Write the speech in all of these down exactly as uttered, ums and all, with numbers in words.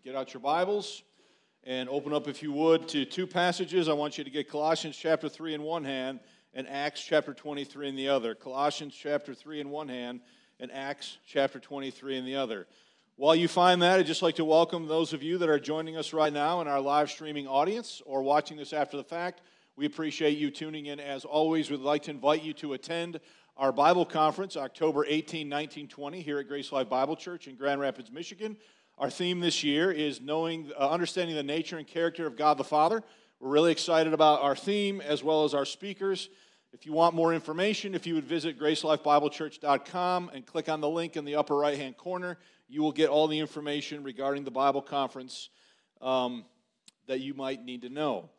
get out your Bibles and open up, if you would, to two passages. I want you to get Colossians chapter three in one hand and Acts chapter twenty-three in the other. Colossians chapter three in one hand and Acts chapter twenty-three in the other. While you find that, I'd just like to welcome those of you that are joining us right now in our live streaming audience or watching this after the fact. We appreciate you tuning in. As always, we'd like to invite you to attend our Bible conference, October eighteenth, nineteen, twenty, here at Grace Life Bible Church in Grand Rapids, Michigan. Our theme this year is knowing, uh, understanding the nature and character of God the Father. We're really excited about our theme as well as our speakers. If you want more information, if you would visit grace life bible church dot com and click on the link in the upper right-hand corner, you will get all the information regarding the Bible conference um, that you might need to know.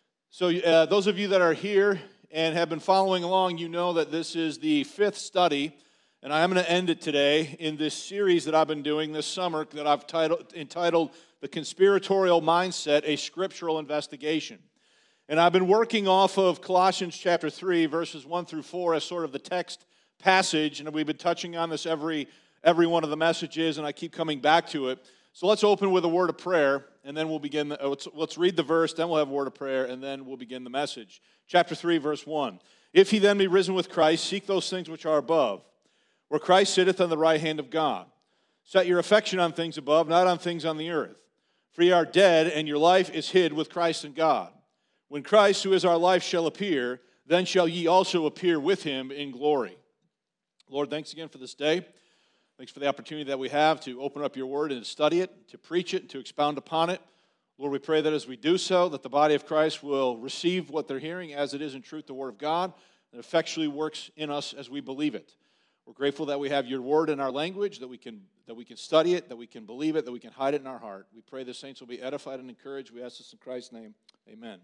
So uh, those of you that are here and have been following along, you know that this is the fifth study, and I'm going to end it today in this series that I've been doing this summer that I've titled, entitled The Conspiratorial Mindset, a Scriptural Investigation. And I've been working off of Colossians chapter three, verses one through four as sort of the text passage, and we've been touching on this every, every one of the messages, and I keep coming back to it. So let's open with a word of prayer, and then we'll begin. The, let's, let's read the verse, then we'll have a word of prayer, and then we'll begin the message. Chapter three, verse one. If ye then be risen with Christ, seek those things which are above, where Christ sitteth on the right hand of God. Set your affection on things above, not on things on the earth. For ye are dead, and your life is hid with Christ in God. When Christ, who is our life, shall appear, then shall ye also appear with him in glory. Lord, thanks again for this day. Thanks for the opportunity that we have to open up your word and to study it, to preach it, and to expound upon it. Lord, we pray that as we do so, that the body of Christ will receive what they're hearing as it is in truth the word of God, that effectually works in us as we believe it. We're grateful that we have your word in our language, that we can that we can study it, that we can believe it, that we can hide it in our heart. We pray the saints will be edified and encouraged. We ask this in Christ's name. Amen.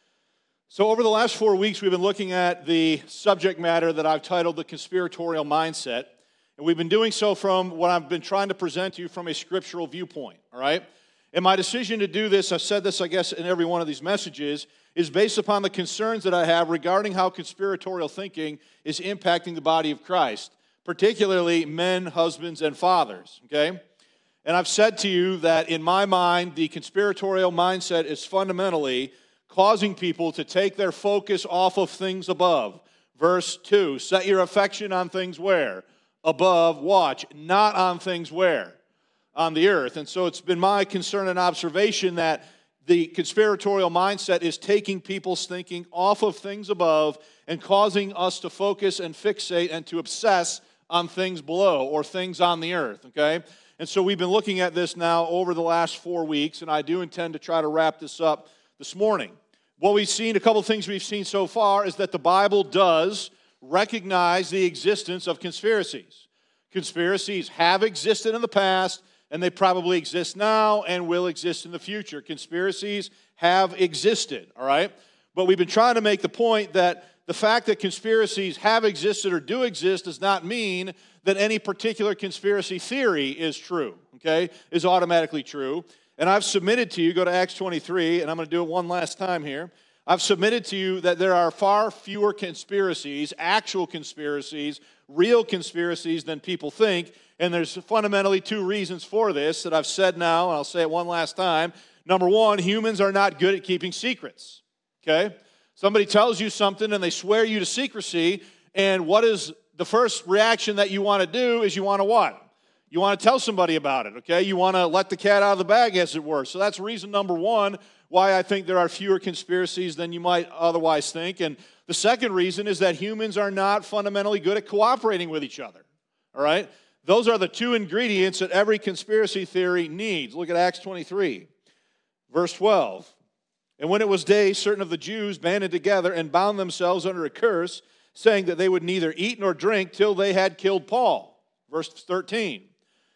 So over the last four weeks, we've been looking at the subject matter that I've titled The Conspiratorial Mindset. And we've been doing so from what I've been trying to present to you from a scriptural viewpoint, all right? And my decision to do this, I've said this, I guess, in every one of these messages, is based upon the concerns that I have regarding how conspiratorial thinking is impacting the body of Christ, particularly men, husbands, and fathers, okay? And I've said to you that in my mind, the conspiratorial mindset is fundamentally causing people to take their focus off of things above. Verse two, set your affection on things where? Above, watch, not on things where? On the earth. And so it's been my concern and observation that the conspiratorial mindset is taking people's thinking off of things above and causing us to focus and fixate and to obsess on things below or things on the earth, okay? And so we've been looking at this now over the last four weeks, and I do intend to try to wrap this up this morning. What we've seen, a couple of things we've seen so far, is that the Bible does recognize the existence of conspiracies. Conspiracies have existed in the past, and they probably exist now and will exist in the future. Conspiracies have existed, all right? But we've been trying to make the point that the fact that conspiracies have existed or do exist does not mean that any particular conspiracy theory is true, okay, is automatically true. And I've submitted to you, go to Acts twenty-three, and I'm going to do it one last time here. I've submitted to you that there are far fewer conspiracies, actual conspiracies, real conspiracies than people think, and there's fundamentally two reasons for this that I've said now, and I'll say it one last time. Number one, humans are not good at keeping secrets, okay? Somebody tells you something and they swear you to secrecy, and what is the first reaction that you want to do is you want to what? You want to tell somebody about it, okay? You want to let the cat out of the bag, as it were. So that's reason number one why I think there are fewer conspiracies than you might otherwise think. And the second reason is that humans are not fundamentally good at cooperating with each other, all right? Those are the two ingredients that every conspiracy theory needs. Look at Acts twenty-three, verse twelve. And when it was day, certain of the Jews banded together and bound themselves under a curse, saying that they would neither eat nor drink till they had killed Paul. Verse thirteen.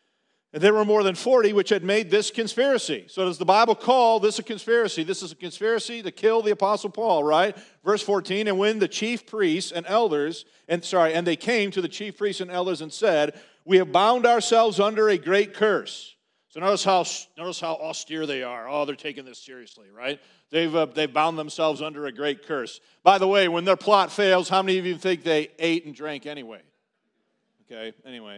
And there were more than forty which had made this conspiracy. So does the Bible call this a conspiracy? This is a conspiracy to kill the Apostle Paul, right? Verse fourteen, and when the chief priests and elders, and sorry, and they came to the chief priests and elders and said, we have bound ourselves under a great curse. So notice how notice how austere they are. Oh, they're taking this seriously, right? They've uh, they've bound themselves under a great curse. By the way, when their plot fails, how many of you think they ate and drank anyway? Okay, anyway.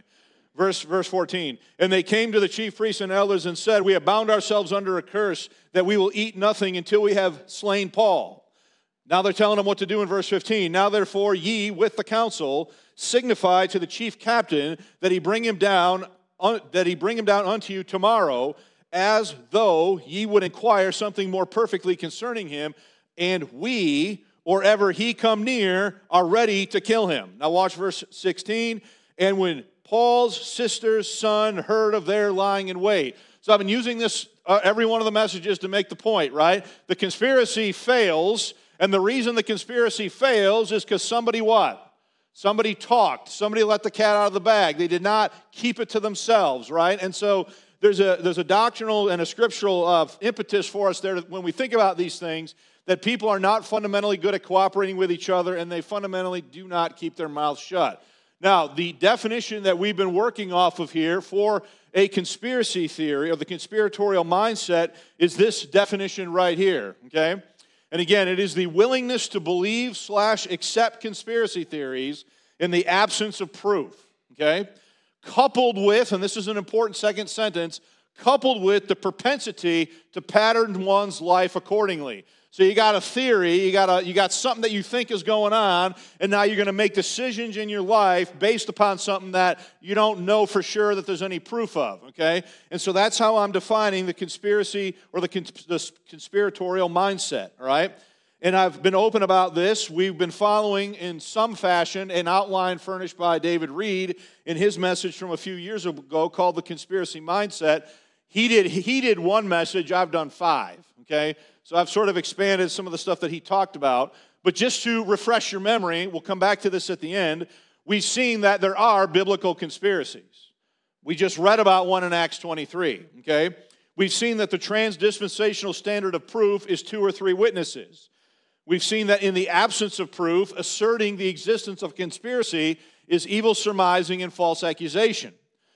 Verse, verse fourteen, and they came to the chief priests and elders and said, we have bound ourselves under a curse that we will eat nothing until we have slain Paul. Now they're telling them what to do in verse fifteen. Now therefore ye with the council signify to the chief captain that he bring him down, un, that he bring him down unto you tomorrow, as though ye would inquire something more perfectly concerning him, and we, or ever he come near, are ready to kill him. Now watch verse sixteen. And when Paul's sister's son heard of their lying in wait. So I've been using this, uh, every one of the messages to make the point, right? The conspiracy fails, and the reason the conspiracy fails is because somebody what? Somebody talked. Somebody let the cat out of the bag. They did not keep it to themselves, right? And so there's a, there's a doctrinal and a scriptural uh, impetus for us there when we think about these things, that people are not fundamentally good at cooperating with each other, and they fundamentally do not keep their mouths shut. Now, the definition that we've been working off of here for a conspiracy theory, or the conspiratorial mindset, is this definition right here, okay? And again, it is the willingness to believe slash accept conspiracy theories in the absence of proof, okay? Coupled with, and this is an important second sentence, coupled with the propensity to pattern one's life accordingly. So you got a theory, you got a, you got something that you think is going on, and now you're going to make decisions in your life based upon something that you don't know for sure that there's any proof of, okay? And so that's how I'm defining the conspiracy or the, cons- the conspiratorial mindset, all right? And I've been open about this. We've been following in some fashion an outline furnished by David Reed in his message from a few years ago called The Conspiracy Mindset. He did, he did one message, I've done five, okay? So I've sort of expanded some of the stuff that he talked about. But just to refresh your memory, we'll come back to this at the end, we've seen that there are biblical conspiracies. We just read about one in Acts twenty-three, okay? We've seen that the transdispensational standard of proof is two or three witnesses. We've seen that in the absence of proof, asserting the existence of conspiracy is evil surmising and false accusation.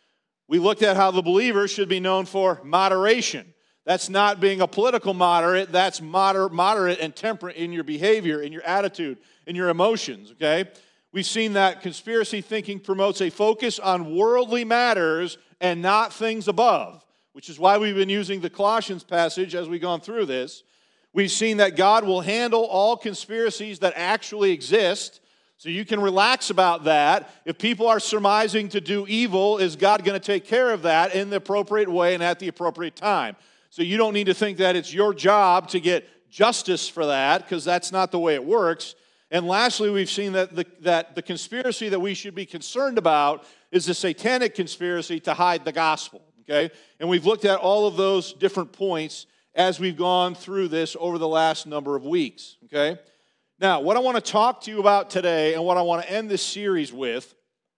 We looked at how the believer should be known for moderation. That's not being a political moderate. That's moder- moderate and temperate in your behavior, in your attitude, in your emotions, okay? We've seen that conspiracy thinking promotes a focus on worldly matters and not things above, which is why we've been using the Colossians passage as we've gone through this. We've seen that God will handle all conspiracies that actually exist, so you can relax about that. If people are surmising to do evil, is God going to take care of that in the appropriate way and at the appropriate time? So you don't need to think that it's your job to get justice for that, because that's not the way it works. And lastly, we've seen that the, that the conspiracy that we should be concerned about is the satanic conspiracy to hide the gospel, okay? And we've looked at all of those different points as we've gone through this over the last number of weeks, okay? Now, what I want to talk to you about today and what I want to end this series with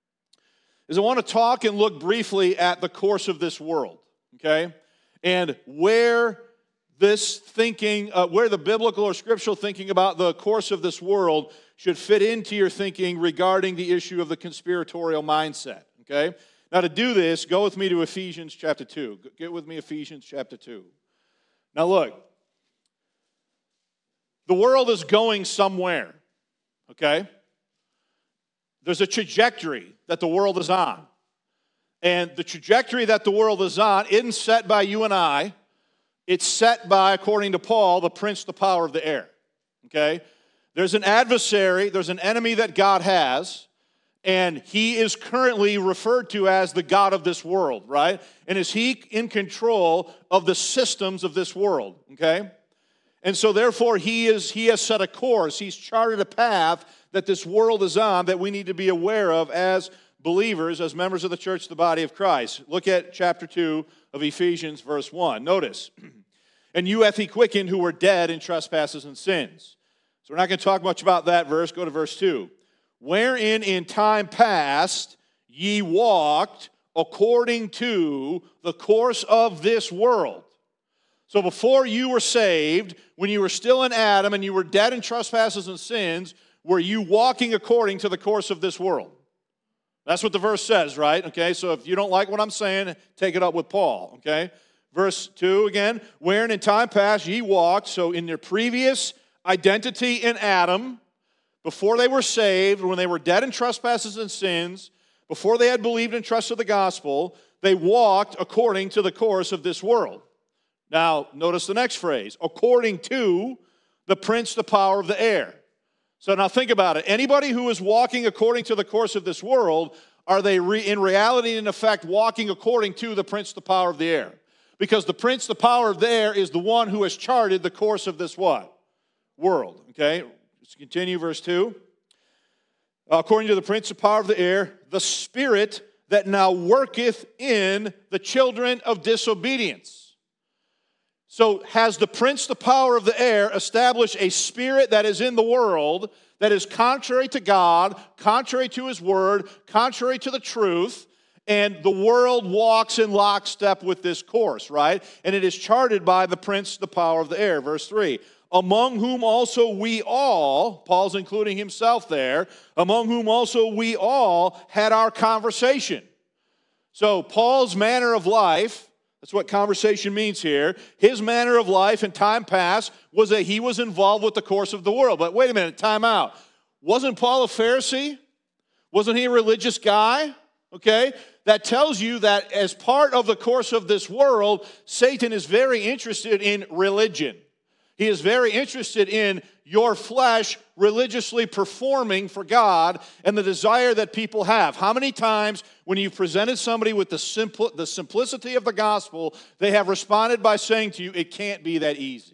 is I want to talk and look briefly at the course of this world, okay? And where this thinking, uh, where the biblical or scriptural thinking about the course of this world should fit into your thinking regarding the issue of the conspiratorial mindset, okay? Now to do this, go with me to Ephesians chapter two. Get with me Ephesians chapter two. Now look, the world is going somewhere, okay? There's a trajectory that the world is on. And the trajectory that the world is on isn't set by you and I. It's set by, according to Paul, the prince, the power of the air. Okay? There's an adversary, there's an enemy that God has, and he is currently referred to as the God of this world, right? And is he in control of the systems of this world? Okay? And so therefore, he is he has set a course, he's charted a path that this world is on that we need to be aware of as believers, as members of the church, the body of Christ. Look at chapter two of Ephesians, verse one. Notice, and you hath he quickened who were dead in trespasses and sins. So we're not going to talk much about that verse. Go to verse two. Wherein in time past ye walked according to the course of this world. So before you were saved, when you were still in Adam and you were dead in trespasses and sins, were you walking according to the course of this world? That's what the verse says, right? Okay, so if you don't like what I'm saying, take it up with Paul, okay? Verse two again, wherein in time past ye walked, so in their previous identity in Adam, before they were saved, when they were dead in trespasses and sins, before they had believed and trusted the gospel, they walked according to the course of this world. Now, notice the next phrase, according to the prince, the power of the air. So now think about it. Anybody who is walking according to the course of this world, are they re- in reality and in effect walking according to the prince, the power of the air? Because the prince, the power of the air, is the one who has charted the course of this what? World. Okay, let's continue verse two. According to the prince, the power of the air, the spirit that now worketh in the children of disobedience. So has the prince, the power of the air, established a spirit that is in the world that is contrary to God, contrary to his word, contrary to the truth, and the world walks in lockstep with this course, right? And it is charted by the prince, the power of the air. Verse three, among whom also we all, Paul's including himself there, among whom also we all had our conversation. So Paul's manner of life, that's what conversation means here. His manner of life in time past was that he was involved with the course of the world. But wait a minute, time out. Wasn't Paul a Pharisee? Wasn't he a religious guy? Okay? That tells you that as part of the course of this world, Satan is very interested in religion. He is very interested in your flesh religiously performing for God and the desire that people have. How many times when you've presented somebody with the simple, the simplicity of the gospel, they have responded by saying to you, it can't be that easy.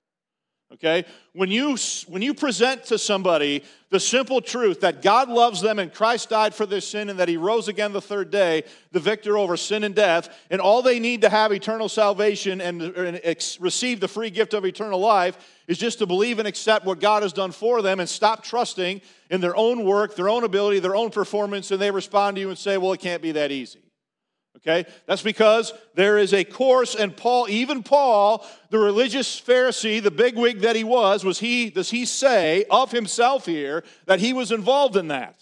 Okay? When you, when you present to somebody the simple truth that God loves them and Christ died for their sin and that he rose again the third day, the victor over sin and death, and all they need to have eternal salvation and, and ex- receive the free gift of eternal life is just to believe and accept what God has done for them and stop trusting in their own work, their own ability, their own performance, and they respond to you and say, well, it can't be that easy. Okay? That's because there is a course, and Paul, even Paul, the religious Pharisee, the bigwig that he was, was he, does he say of himself here that he was involved in that?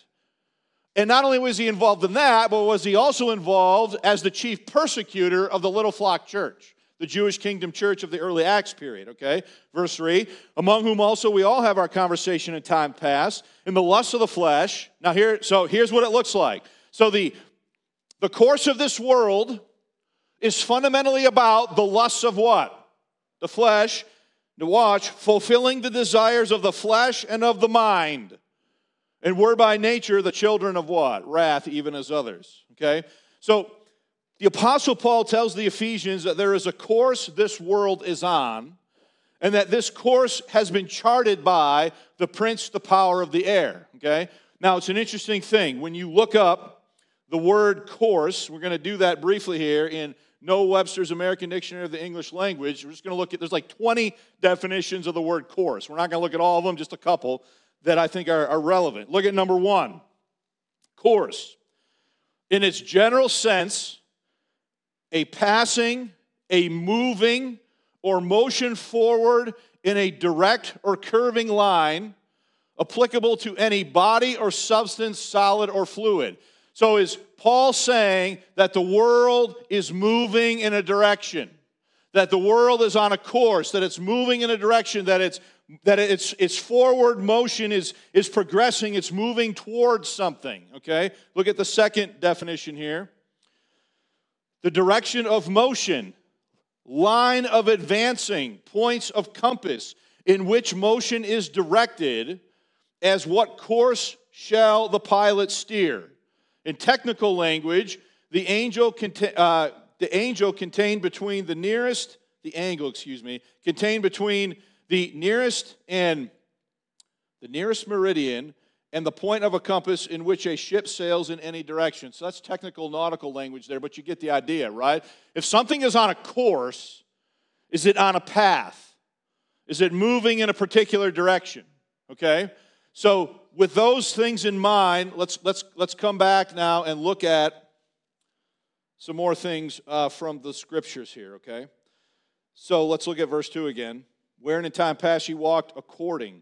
And not only was he involved in that, but was he also involved as the chief persecutor of the Little Flock Church, the Jewish Kingdom Church of the early Acts period, okay? Verse three, among whom also we all have our conversation in time past, in the lusts of the flesh. Now here, so here's what it looks like. So the The course of this world is fundamentally about the lusts of what? The flesh. To watch, fulfilling the desires of the flesh and of the mind. And we're by nature the children of what? Wrath, even as others. Okay? So, the Apostle Paul tells the Ephesians that there is a course this world is on, and that this course has been charted by the prince, the power of the air. Okay? Now, it's an interesting thing. When you look up the word course, we're going to do that briefly here in Noah Webster's American Dictionary of the English Language. We're just going to look at, there's like twenty definitions of the word course. We're not going to look at all of them, just a couple that I think are, are relevant. Look at number one. Course. In its general sense, a passing, a moving, or motion forward in a direct or curving line applicable to any body or substance, solid or fluid. So is Paul saying that the world is moving in a direction, that the world is on a course, that it's moving in a direction, that it's that its its forward motion is is progressing, it's moving towards something, okay? Look at the second definition here. The direction of motion, line of advancing, points of compass in which motion is directed, as what course shall the pilot steer? In technical language, the angel, contain, uh, the angel contained between the nearest, the angle, excuse me, contained between the nearest and the nearest meridian and the point of a compass in which a ship sails in any direction. So that's technical nautical language there, but you get the idea, right? If something is on a course, is it on a path? Is it moving in a particular direction? Okay? So with those things in mind, let's let's let's come back now and look at some more things uh, from the scriptures here, okay? So let's look at verse two again. Wherein in time past ye walked according.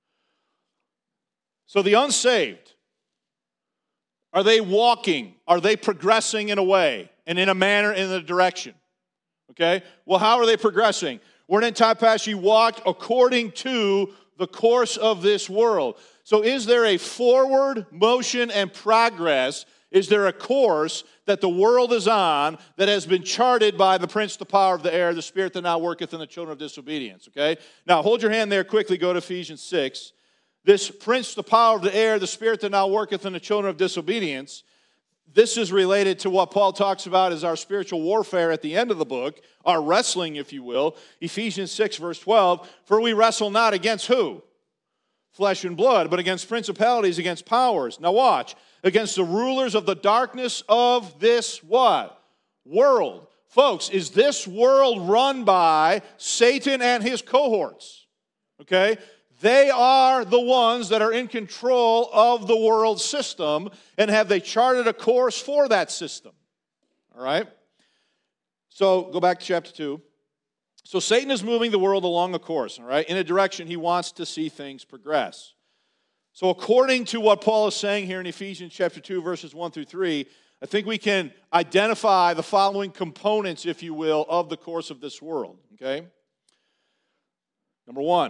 So the unsaved, are they walking? Are they progressing in a way and in a manner, in a direction? Okay? Well, how are they progressing? Wherein in time past ye walked according to the course of this world. So is there a forward motion and progress Is there a course that the world is on that has been charted by the prince, the power of the air, the spirit that now worketh in the children of disobedience? Okay? Now, hold your hand there quickly. Go to Ephesians six. This prince, the power of the air, the spirit that now worketh in the children of disobedience, this is related to what Paul talks about as our spiritual warfare at the end of the book, our wrestling, if you will. Ephesians six, verse twelve, for we wrestle not against who? Flesh and blood, but against principalities, against powers. Now watch. Against the rulers of the darkness of this what? World. Folks, is this world run by Satan and his cohorts? Okay? They are the ones that are in control of the world system, and have they charted a course for that system? All right? So go back to chapter two. So Satan is moving the world along a course, all right, in a direction he wants to see things progress. So according to what Paul is saying here in Ephesians chapter two, verses one through three, I think we can identify the following components, if you will, of the course of this world, okay? Number one,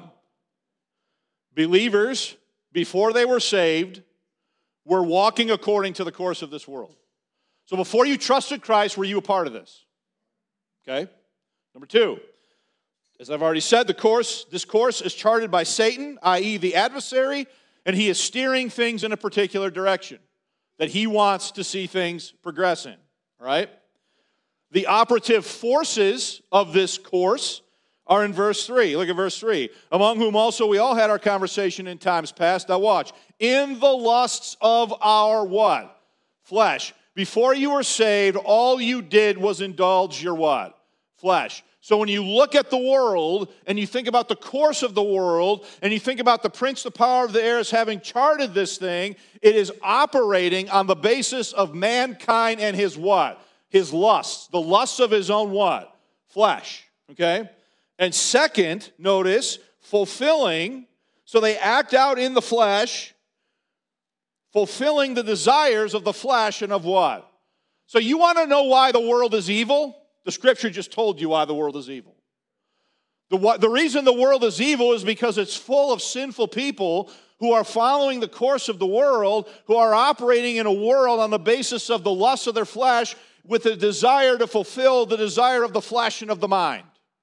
believers, before they were saved, were walking according to the course of this world. So before you trusted Christ, were you a part of this? Okay? Number two, as I've already said, the course, this course is charted by Satan, that is the adversary, and he is steering things in a particular direction that he wants to see things progress in, all right? The operative forces of this course are in verse three. Look at verse three. Among whom also we all had our conversation in times past. Now watch. In the lusts of our what? Flesh. Before you were saved, all you did was indulge your what? Flesh. So when you look at the world and you think about the course of the world and you think about the prince, the power of the air as having charted this thing, it is operating on the basis of mankind and his what? His lusts. The lusts of his own what? Flesh. Okay? And second, notice, fulfilling. So they act out in the flesh, fulfilling the desires of the flesh and of what? So you want to know why the world is evil? The scripture just told you why the world is evil. The, the reason the world is evil is because it's full of sinful people who are following the course of the world, who are operating in a world on the basis of the lust of their flesh with a desire to fulfill the desire of the flesh and of the mind.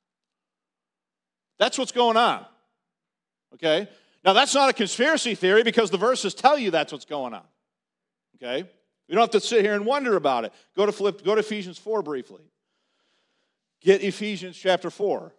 That's what's going on. Okay? Now, that's not a conspiracy theory because the verses tell you that's what's going on. Okay? You don't have to sit here and wonder about it. Go to, flip, go to Ephesians four briefly. Get Ephesians chapter four.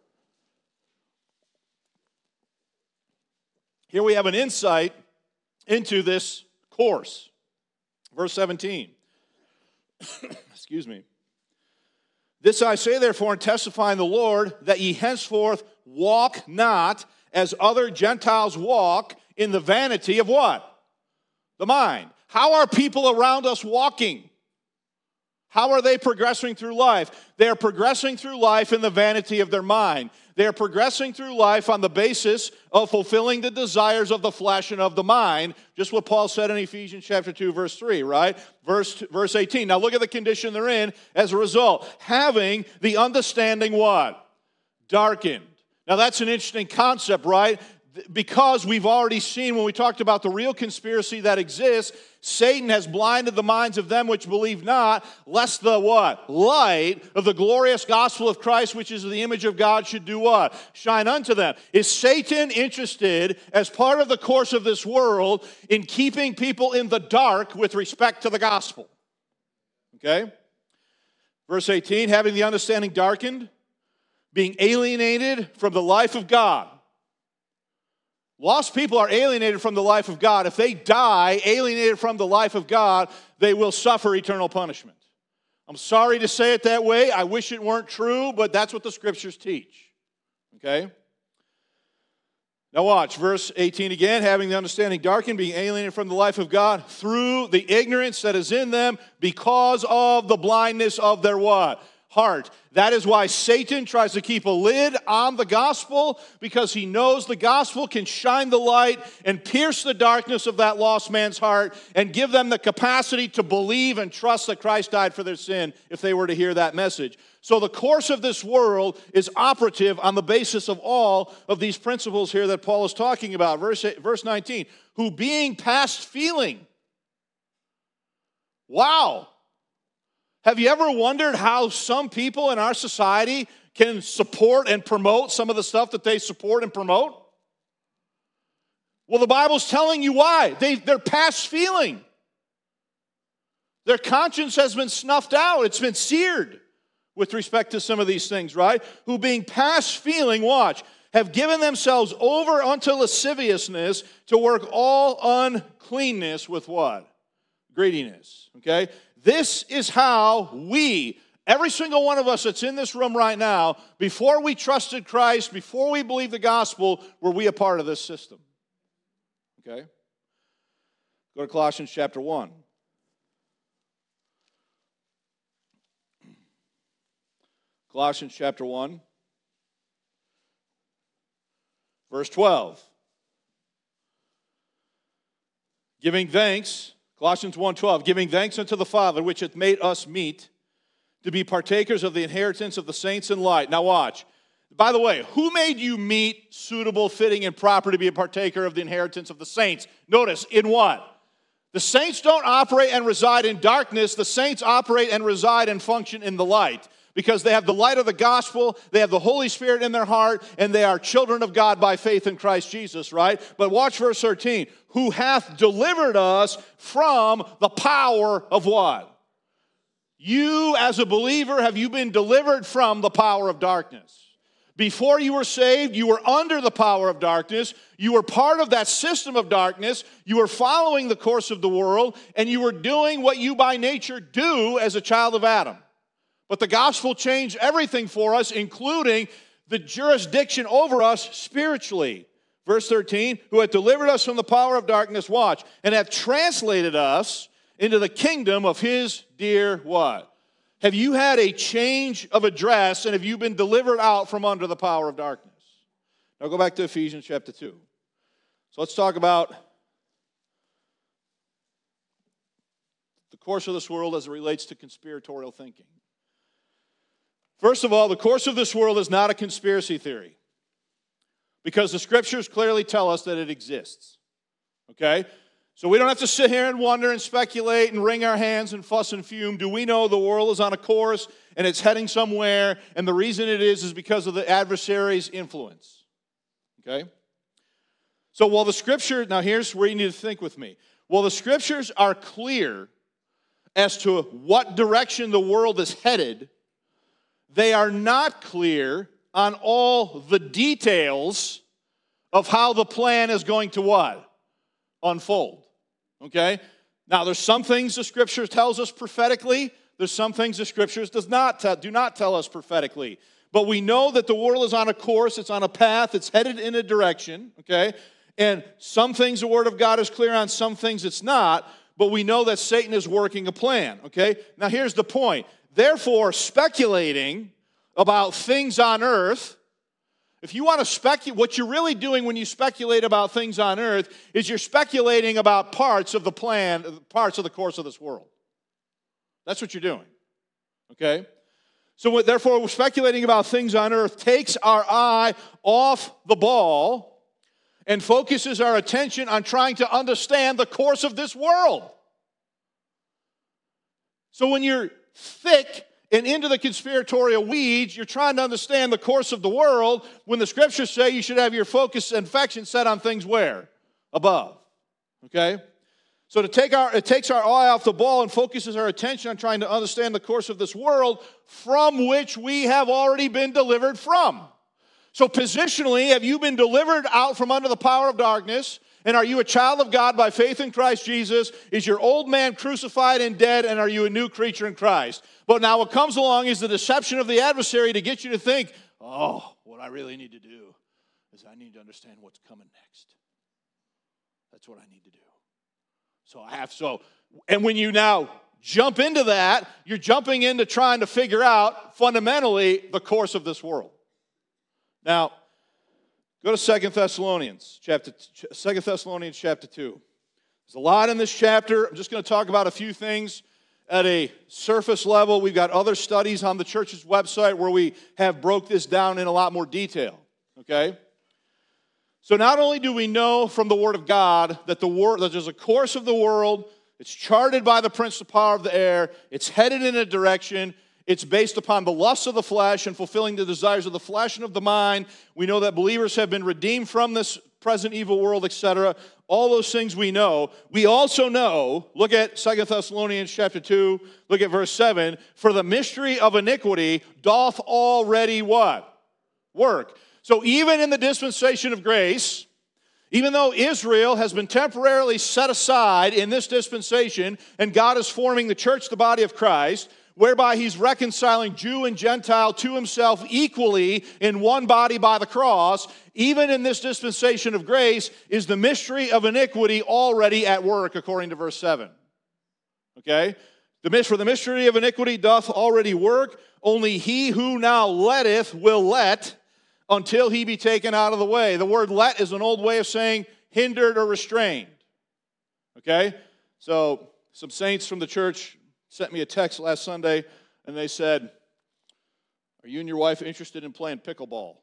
Here we have an insight into this course. Verse seventeen. Excuse me. This I say therefore and testify in the Lord, that ye henceforth walk not as other Gentiles walk in the vanity of what? The mind. How are people around us walking? How are they progressing through life? They are progressing through life in the vanity of their mind. They are progressing through life on the basis of fulfilling the desires of the flesh and of the mind, just what Paul said in Ephesians chapter two, verse three, right? Verse, verse eighteen. Now look at the condition they're in as a result. Having the understanding what? Darkened. Now that's an interesting concept, right? Because we've already seen when we talked about the real conspiracy that exists, Satan has blinded the minds of them which believe not, lest the what? Light of the glorious gospel of Christ, which is the image of God, should do what? Shine unto them. Is Satan interested, as part of the course of this world, in keeping people in the dark with respect to the gospel? Okay? Verse eighteen, having the understanding darkened, being alienated from the life of God. Lost people are alienated from the life of God. If they die alienated from the life of God, they will suffer eternal punishment. I'm sorry to say it that way. I wish it weren't true, but that's what the scriptures teach. Okay? Now watch, verse eighteen again. Having the understanding darkened, being alienated from the life of God through the ignorance that is in them because of the blindness of their what? Heart. That is why Satan tries to keep a lid on the gospel, because he knows the gospel can shine the light and pierce the darkness of that lost man's heart and give them the capacity to believe and trust that Christ died for their sin if they were to hear that message. So the course of this world is operative on the basis of all of these principles here that Paul is talking about. Verse, verse nineteen, who being past feeling. Wow. Have you ever wondered how some people in our society can support and promote some of the stuff that they support and promote? Well, the Bible's telling you why. They, they're past feeling. Their conscience has been snuffed out. It's been seared with respect to some of these things, right? Who being past feeling, watch, have given themselves over unto lasciviousness to work all uncleanness with what? Greediness, okay? This is how we, every single one of us that's in this room right now, before we trusted Christ, before we believed the gospel, were we a part of this system? Okay? Go to Colossians chapter one. Colossians chapter one, verse twelve. Giving thanks, Colossians one twelve, giving thanks unto the Father, which hath made us meet to be partakers of the inheritance of the saints in light. Now watch. By the way, who made you meet, suitable, fitting, and proper to be a partaker of the inheritance of the saints? Notice, in what? The saints don't operate and reside in darkness. The saints operate and reside and function in the light, because they have the light of the gospel, they have the Holy Spirit in their heart, and they are children of God by faith in Christ Jesus, right? But watch verse thirteen. Who hath delivered us from the power of what? You, as a believer, have you been delivered from the power of darkness? Before you were saved, you were under the power of darkness. You were part of that system of darkness. You were following the course of the world, and you were doing what you by nature do as a child of Adam. But the gospel changed everything for us, including the jurisdiction over us spiritually. Verse thirteen, who hath delivered us from the power of darkness, watch, and hath translated us into the kingdom of his dear what? Have you had a change of address, and have you been delivered out from under the power of darkness? Now go back to Ephesians chapter two. So let's talk about the course of this world as it relates to conspiratorial thinking. First of all, the course of this world is not a conspiracy theory, because the scriptures clearly tell us that it exists. Okay? So we don't have to sit here and wonder and speculate and wring our hands and fuss and fume. Do we know the world is on a course and it's heading somewhere, and the reason it is is because of the adversary's influence? Okay? So while the scripture, now here's where you need to think with me. While the scriptures are clear as to what direction the world is headed, they are not clear on all the details of how the plan is going to what? Unfold. Okay? Now, there's some things the Scripture tells us prophetically. There's some things the Scriptures does not tell, do not tell us prophetically. But we know that the world is on a course. It's on a path. It's headed in a direction. Okay? And some things the Word of God is clear on. Some things it's not. But we know that Satan is working a plan. Okay? Now, here's the point. Therefore, speculating about things on earth, if you want to speculate, what you're really doing when you speculate about things on earth is you're speculating about parts of the plan, parts of the course of this world. That's what you're doing. Okay? So what, therefore, we're speculating about things on earth takes our eye off the ball and focuses our attention on trying to understand the course of this world. So when you're thick and into the conspiratorial weeds, you're trying to understand the course of the world, when the scriptures say you should have your focus and affection set on things where? Above. Okay? So to take our, it takes our eye off the ball and focuses our attention on trying to understand the course of this world from which we have already been delivered from. So positionally, have you been delivered out from under the power of darkness? And are you a child of God by faith in Christ Jesus? Is your old man crucified and dead, and are you a new creature in Christ? But now what comes along is the deception of the adversary to get you to think, oh, what I really need to do is I need to understand what's coming next. That's what I need to do. So I have so, and when you now jump into that, you're jumping into trying to figure out fundamentally the course of this world. Now, go to Second Thessalonians chapter Second Thessalonians chapter two. There's a lot in this chapter. I'm just going to talk about a few things at a surface level. We've got other studies on the church's website where we have broke this down in a lot more detail. Okay? So not only do we know from the Word of God that the wor- that there's a course of the world It's charted by the prince of power of the air. It's headed in a direction. It's based upon the lusts of the flesh and fulfilling the desires of the flesh and of the mind. We know that believers have been redeemed from this present evil world, et cetera. All those things we know. We also know, look at Second Thessalonians chapter two, look at verse seven, for the mystery of iniquity doth already what? Work. So even in the dispensation of grace, even though Israel has been temporarily set aside in this dispensation, and God is forming the church, the body of Christ, whereby he's reconciling Jew and Gentile to himself equally in one body by the cross, even in this dispensation of grace is the mystery of iniquity already at work, according to verse seven. Okay? The, for the mystery of iniquity doth already work, only he who now letteth will let until he be taken out of the way. The word let is an old way of saying hindered or restrained. Okay? So some saints from the church sent me a text last Sunday, and they said, are you and your wife interested in playing pickleball?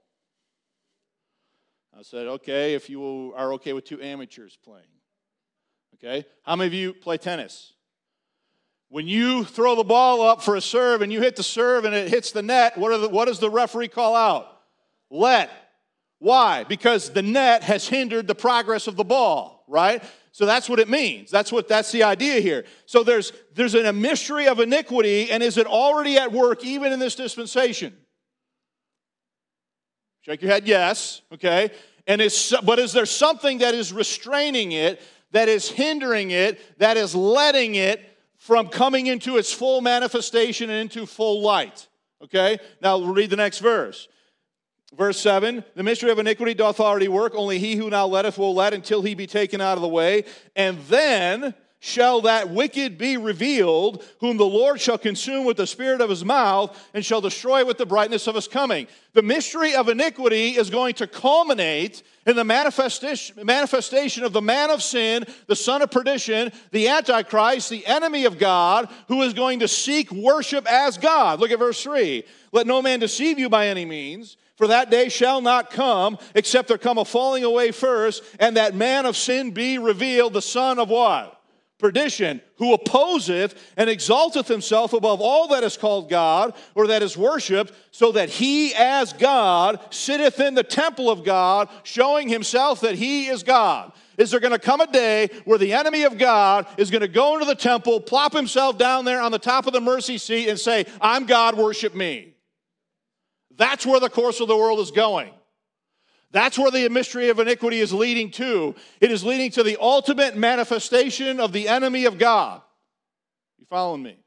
I said, okay, if you are okay with two amateurs playing. Okay? How many of you play tennis? When you throw the ball up for a serve and you hit the serve and it hits the net, what, are the, what does the referee call out? Let. Why? Because the net has hindered the progress of the ball, right? So that's what it means. That's what that's the idea here. So there's there's a mystery of iniquity, and is it already at work even in this dispensation? Shake your head, yes. Okay. And is but is there something that is restraining it, that is hindering it, that is letting it from coming into its full manifestation and into full light? Okay. Now we'll read the next verse. Verse seven, the mystery of iniquity doth already work, only he who now letteth will let until he be taken out of the way. And then shall that wicked be revealed, whom the Lord shall consume with the spirit of his mouth, and shall destroy with the brightness of his coming. The mystery of iniquity is going to culminate in the manifestation, manifestation of the man of sin, the son of perdition, the Antichrist, the enemy of God, who is going to seek worship as God. Look at verse three. Let no man deceive you by any means, for that day shall not come, except there come a falling away first, and that man of sin be revealed, the son of what? Perdition, who opposeth and exalteth himself above all that is called God, or that is worshipped, so that he as God sitteth in the temple of God, showing himself that he is God. Is there going to come a day where the enemy of God is going to go into the temple, plop himself down there on the top of the mercy seat, and say, I'm God, worship me? That's where the course of the world is going. That's where the mystery of iniquity is leading to. It is leading to the ultimate manifestation of the enemy of God. You following me?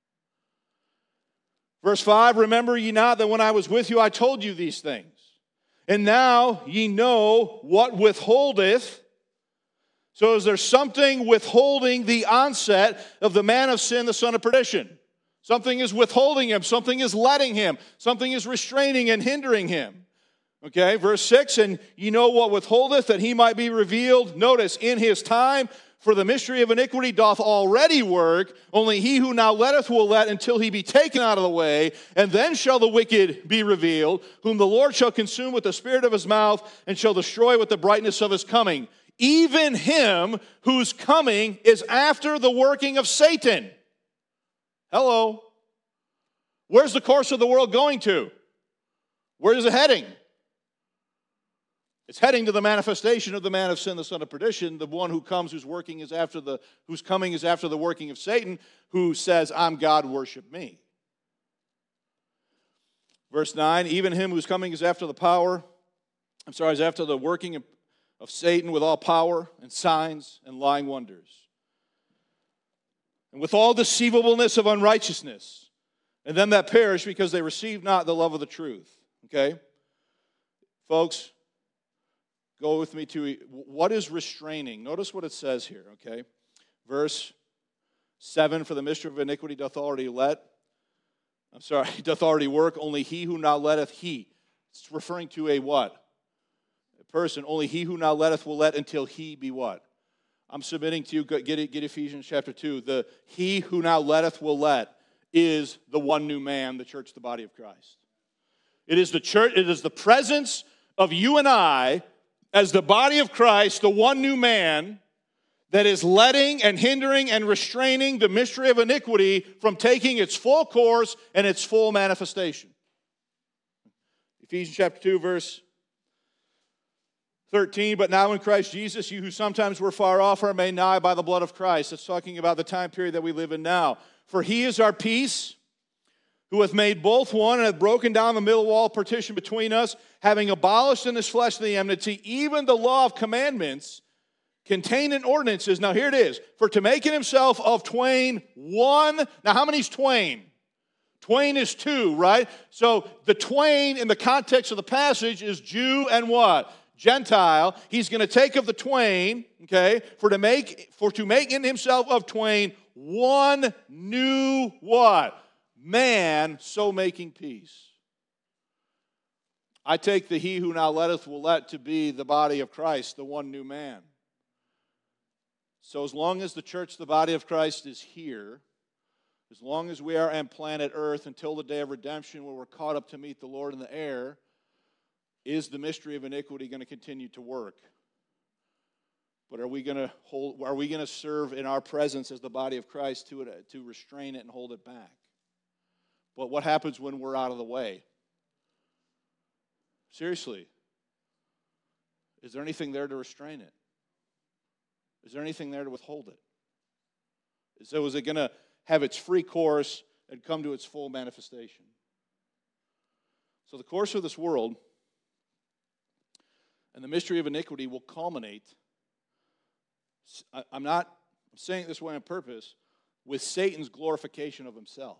Verse five, remember ye not that when I was with you I told you these things? And now ye know what withholdeth. So is there something withholding the onset of the man of sin, the son of perdition? Something is withholding him. Something is letting him. Something is restraining and hindering him. Okay, verse six, and ye know what withholdeth, that he might be revealed. Notice, in his time, for the mystery of iniquity doth already work. Only he who now letteth will let until he be taken out of the way. And then shall the wicked be revealed, whom the Lord shall consume with the spirit of his mouth, and shall destroy with the brightness of his coming. Even him whose coming is after the working of Satan. Hello. Where's the course of the world going to? Where is it heading? It's heading to the manifestation of the man of sin, the son of perdition, the one who comes, whose working is after the, whose coming is after the working of Satan, who says, I'm God, worship me. Verse nine, even him whose coming is after the power, I'm sorry, is after the working of, of Satan with all power and signs and lying wonders, and with all deceivableness of unrighteousness, and them that perish because they receive not the love of the truth. Okay? Folks, go with me to what is restraining. Notice what it says here, okay? Verse seven, for the mystery of iniquity doth already let, I'm sorry, doth already work, only he who now letteth he. It's referring to a what? A person. Only he who now letteth will let until he be what? I'm submitting to you, get, it, get Ephesians chapter two. The he who now letteth will let is the one new man, the church, the body of Christ. It is the church, it is the presence of you and I as the body of Christ, the one new man that is letting and hindering and restraining the mystery of iniquity from taking its full course and its full manifestation. Ephesians chapter two, verse thirteen, but now in Christ Jesus, you who sometimes were far off are made nigh by the blood of Christ. It's talking about the time period that we live in now. For he is our peace, who hath made both one and hath broken down the middle wall partition between us, having abolished in his flesh the enmity, even the law of commandments contained in ordinances. Now here it is. For to make in himself of twain one. Now how many is twain? Twain is two, right? So the twain in the context of the passage is Jew and what? Gentile. He's going to take of the twain, okay, for to make for to make in himself of twain one new what? Man, so making peace. I take the he who now letteth will let to be the body of Christ, the one new man. So as long as the church, the body of Christ, is here, as long as we are on planet Earth until the day of redemption where we're caught up to meet the Lord in the air, is the mystery of iniquity going to continue to work? But are we going to hold? Are we going to serve in our presence as the body of Christ to it, to restrain it and hold it back? But what happens when we're out of the way? Seriously, is there anything there to restrain it? Is there anything there to withhold it? So is it going to have its free course and come to its full manifestation? So the course of this world and the mystery of iniquity will culminate, I'm not I'm saying it this way on purpose, with Satan's glorification of himself.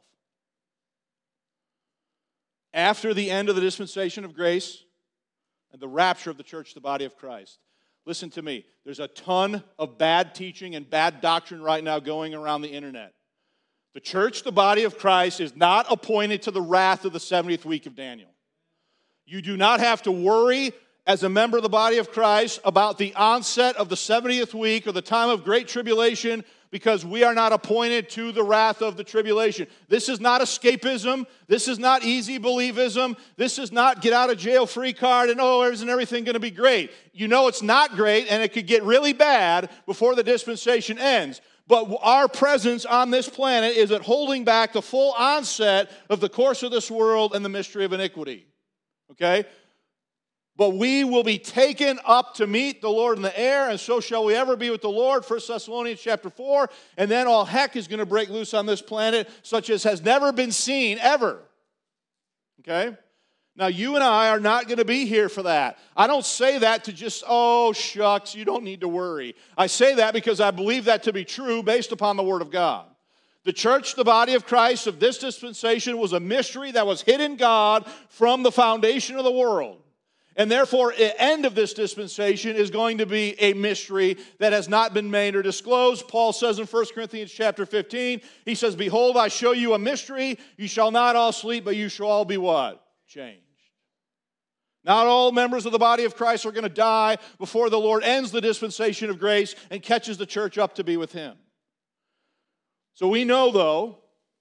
After the end of the dispensation of grace and the rapture of the church, the body of Christ. Listen to me. There's a ton of bad teaching and bad doctrine right now going around the internet. The church, the body of Christ, is not appointed to the wrath of the seventieth week of Daniel. You do not have to worry as a member of the body of Christ about the onset of the seventieth week or the time of great tribulation, because we are not appointed to the wrath of the tribulation. This is not escapism. This is not easy believism. This is not get out of jail free card and, oh, isn't everything going to be great? You know it's not great, and it could get really bad before the dispensation ends. But our presence on this planet is at holding back the full onset of the course of this world and the mystery of iniquity. Okay? But we will be taken up to meet the Lord in the air, and so shall we ever be with the Lord, First Thessalonians chapter four. And then all heck is going to break loose on this planet, such as has never been seen, ever. Okay? Now, you and I are not going to be here for that. I don't say that to just, oh, shucks, you don't need to worry. I say that because I believe that to be true based upon the Word of God. The church, the body of Christ of this dispensation, was a mystery that was hid in God from the foundation of the world. And therefore, the end of this dispensation is going to be a mystery that has not been made or disclosed. Paul says in First Corinthians chapter fifteen, he says, behold, I show you a mystery. You shall not all sleep, but you shall all be what? Changed. Not all members of the body of Christ are going to die before the Lord ends the dispensation of grace and catches the church up to be with him. So we know, though,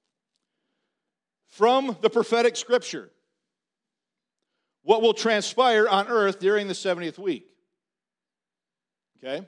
from the prophetic scripture, what will transpire on earth during the seventieth week. Okay?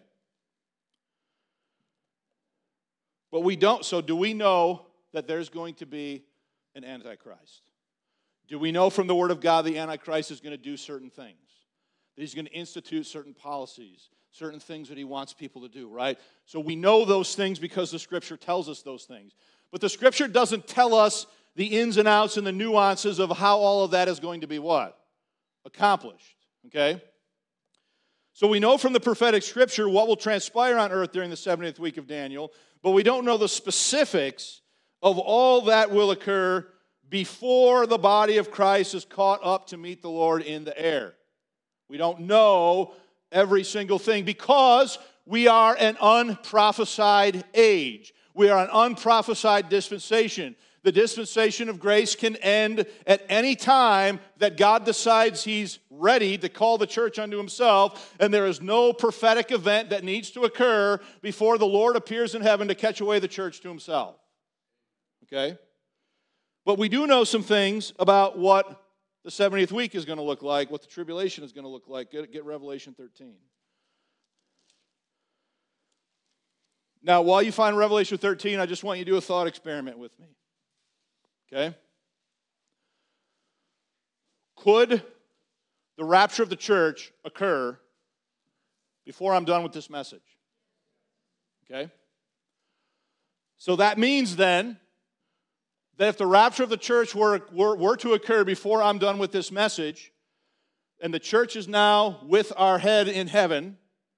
But we don't, so do we know that there's going to be an Antichrist? Do we know from the Word of God the Antichrist is going to do certain things? That he's going to institute certain policies, certain things that he wants people to do, right? So we know those things because the Scripture tells us those things. But the Scripture doesn't tell us the ins and outs and the nuances of how all of that is going to be what? Accomplished, okay? So we know from the prophetic scripture what will transpire on earth during the seventieth week of Daniel, but we don't know the specifics of all that will occur before the body of Christ is caught up to meet the Lord in the air. We don't know every single thing because we are an unprophesied age. We are an unprophesied dispensation. The dispensation of grace can end at any time that God decides he's ready to call the church unto himself, and there is no prophetic event that needs to occur before the Lord appears in heaven to catch away the church to himself. Okay? But we do know some things about what the seventieth week is going to look like, what the tribulation is going to look like. Get, get Revelation thirteen. Now, while you find Revelation thirteen, I just want you to do a thought experiment with me. Okay? Could the rapture of the church occur before I'm done with this message? Okay? So that means then that if the rapture of the church were, were, were to occur before I'm done with this message, and the church is now with our head in heaven,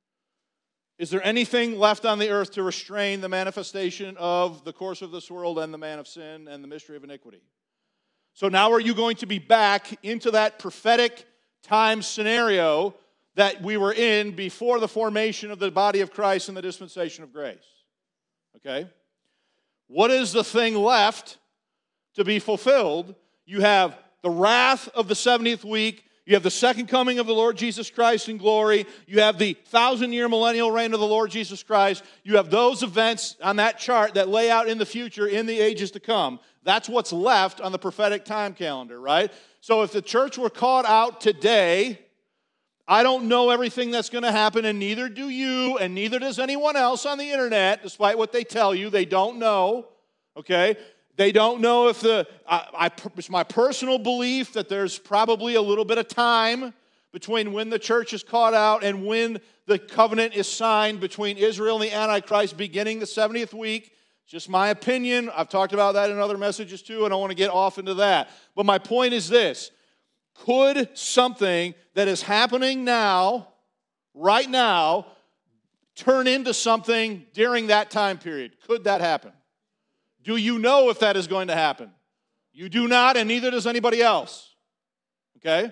is there anything left on the earth to restrain the manifestation of the course of this world and the man of sin and the mystery of iniquity? So now are you going to be back into that prophetic time scenario that we were in before the formation of the body of Christ and the dispensation of grace? Okay? What is the thing left to be fulfilled? You have the wrath of the seventieth week. You have the second coming of the Lord Jesus Christ in glory. You have the thousand-year millennial reign of the Lord Jesus Christ. You have those events on that chart that lay out in the future, in the ages to come. That's what's left on the prophetic time calendar, right? So if the church were caught out today, I don't know everything that's going to happen, and neither do you, and neither does anyone else on the internet, despite what they tell you. They don't know, okay? They don't know if the, I, I, it's my personal belief that there's probably a little bit of time between when the church is caught out and when the covenant is signed between Israel and the Antichrist beginning the seventieth week. Just my opinion. I've talked about that in other messages too, and I don't want to get off into that. But my point is this. Could something that is happening now, right now, turn into something during that time period? Could that happen? Do you know if that is going to happen? You do not, and neither does anybody else. Okay?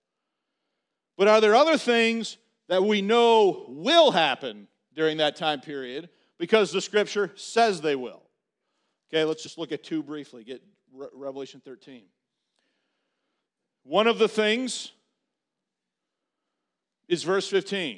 But are there other things that we know will happen during that time period because the Scripture says they will? Okay, let's just look at two briefly. Get Re- Revelation thirteen. One of the things is verse fifteen.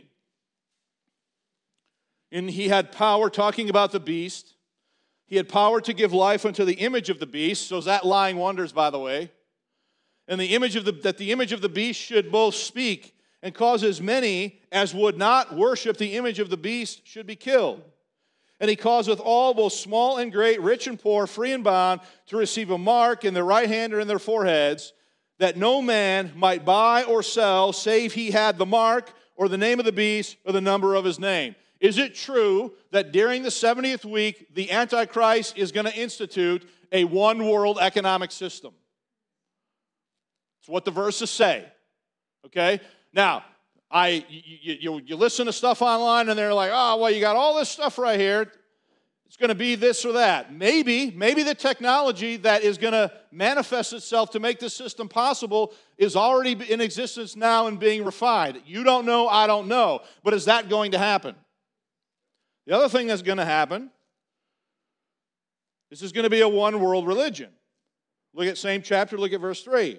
And he had power, talking about the beast. He had power to give life unto the image of the beast. So is that lying wonders, by the way? And the image of the that the image of the beast should both speak and cause as many as would not worship the image of the beast should be killed. And he causeth all, both small and great, rich and poor, free and bond, to receive a mark in their right hand or in their foreheads, that no man might buy or sell, save he had the mark or the name of the beast or the number of his name. Is it true that during the seventieth week, the Antichrist is going to institute a one-world economic system? It's what the verses say. Okay? Now, I you, you, you listen to stuff online and they're like, oh, well, you got all this stuff right here. It's going to be this or that. Maybe, maybe the technology that is going to manifest itself to make this system possible is already in existence now and being refined. You don't know, I don't know. But is that going to happen? The other thing that's going to happen, this is going to be a one-world religion. Look at same chapter, look at verse three.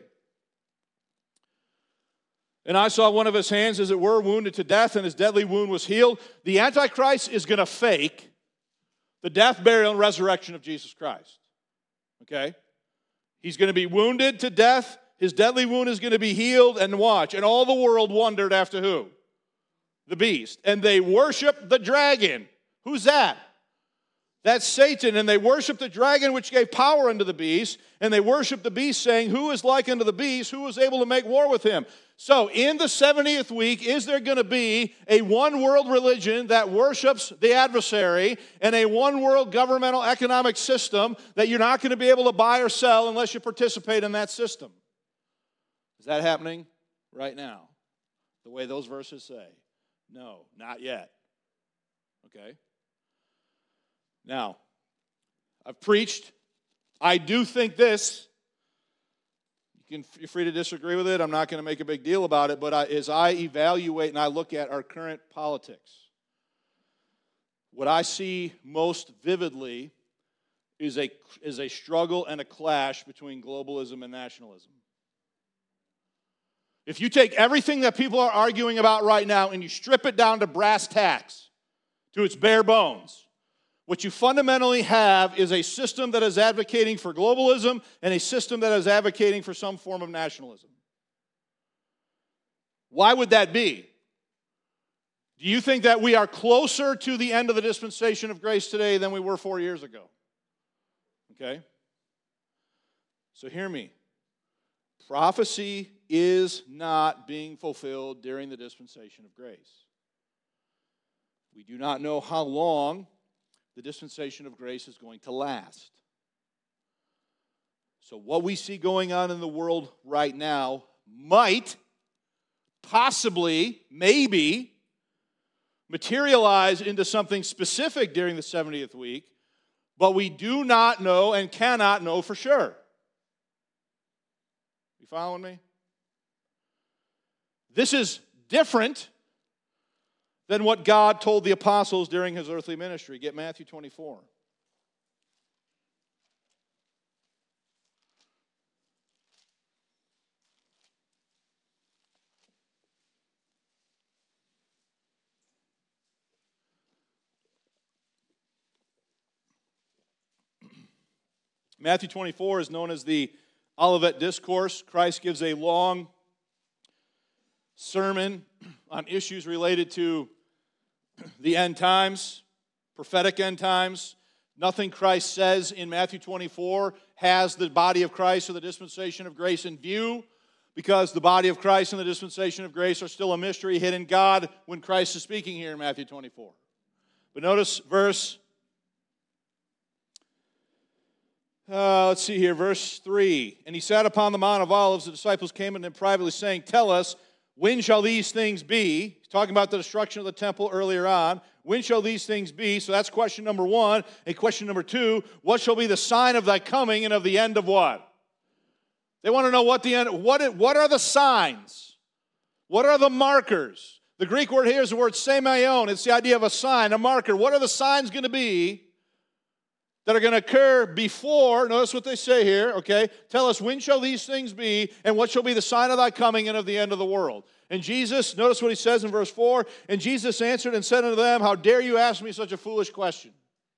And I saw one of his hands, as it were, wounded to death, and his deadly wound was healed. The Antichrist is going to fake the death, burial, and resurrection of Jesus Christ. Okay? He's going to be wounded to death. His deadly wound is going to be healed, and watch. And all the world wondered after who? The beast. And they worshiped the dragon. Who's that? That's Satan. And they worshiped the dragon which gave power unto the beast. And they worshiped the beast, saying, who is like unto the beast? Who is able to make war with him? So in the seventieth week, is there going to be a one-world religion that worships the adversary and a one-world governmental economic system that you're not going to be able to buy or sell unless you participate in that system? Is that happening right now, the way those verses say? No, not yet. Okay? Now, I've preached. I do think this. You can, you're free to disagree with it. I'm not going to make a big deal about it. But I, as I evaluate and I look at our current politics, what I see most vividly is a, is a struggle and a clash between globalism and nationalism. If you take everything that people are arguing about right now and you strip it down to brass tacks, to its bare bones, what you fundamentally have is a system that is advocating for globalism and a system that is advocating for some form of nationalism. Why would that be? Do you think that we are closer to the end of the dispensation of grace today than we were four years ago? Okay? So hear me. Prophecy is not being fulfilled during the dispensation of grace. We do not know how long the dispensation of grace is going to last. So what we see going on in the world right now might, possibly, maybe, materialize into something specific during the seventieth week, but we do not know and cannot know for sure. You following me? This is different than what God told the apostles during his earthly ministry. Get Matthew twenty-four. Matthew twenty-four is known as the Olivet Discourse. Christ gives a long sermon on issues related to the end times, prophetic end times. Nothing Christ says in Matthew twenty-four has the body of Christ or the dispensation of grace in view, because the body of Christ and the dispensation of grace are still a mystery hid in God when Christ is speaking here in Matthew twenty-four. But notice verse Uh, let's see here, verse three. And he sat upon the Mount of Olives. The disciples came unto him privately, saying, Tell us, when shall these things be? He's talking about the destruction of the temple earlier on. When shall these things be? So that's question number one. And question number two, what shall be the sign of thy coming and of the end of what? They want to know what the end, what, what are the signs? What are the markers? The Greek word here is the word semeion. It's the idea of a sign, a marker. What are the signs going to be that are going to occur before? Notice what they say here, okay? Tell us, when shall these things be, and what shall be the sign of thy coming and of the end of the world? And Jesus, notice what he says in verse four, and Jesus answered and said unto them, How dare you ask me such a foolish question?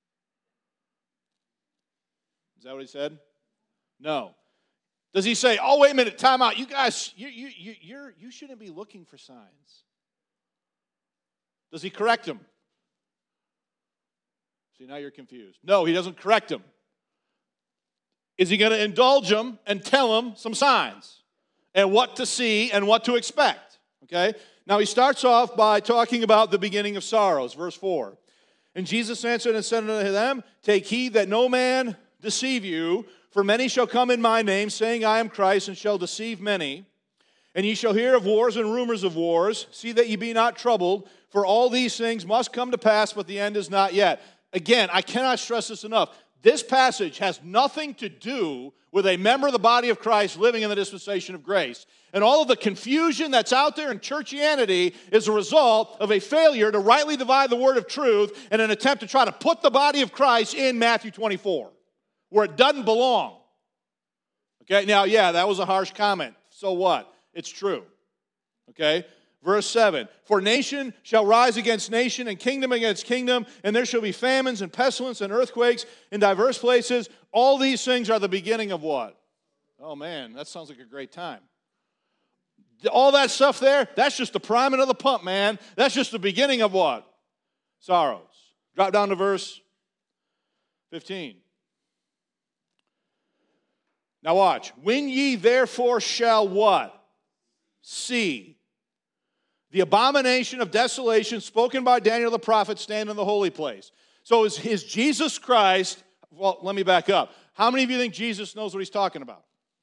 Is that what he said? No. Does he say, oh, wait a minute, time out. You guys, you, you, you, you're, you shouldn't be looking for signs. Does he correct them? See, now you're confused. No, he doesn't correct them. Is he going to indulge them and tell them some signs and what to see and what to expect? Okay? Now he starts off by talking about the beginning of sorrows, verse four. And Jesus answered and said unto them, Take heed that no man deceive you, for many shall come in my name, saying, I am Christ, and shall deceive many. And ye shall hear of wars and rumors of wars. See that ye be not troubled, for all these things must come to pass, but the end is not yet. Again, I cannot stress this enough. This passage has nothing to do with a member of the body of Christ living in the dispensation of grace. And all of the confusion that's out there in churchianity is a result of a failure to rightly divide the word of truth and an attempt to try to put the body of Christ in Matthew twenty-four, where it doesn't belong. Okay, now, yeah, that was a harsh comment. So what? It's true. Okay? Verse seven, For nation shall rise against nation, and kingdom against kingdom, and there shall be famines and pestilence and earthquakes in diverse places. All these things are the beginning of what? Oh man, that sounds like a great time. All that stuff there, that's just the priming of the pump, man. That's just the beginning of what? Sorrows. Drop down to verse fifteen. Now watch. When ye therefore shall what? See the abomination of desolation spoken by Daniel the prophet stand in the holy place. So is, is Jesus Christ, well, let me back up. How many of you think Jesus knows what he's talking about?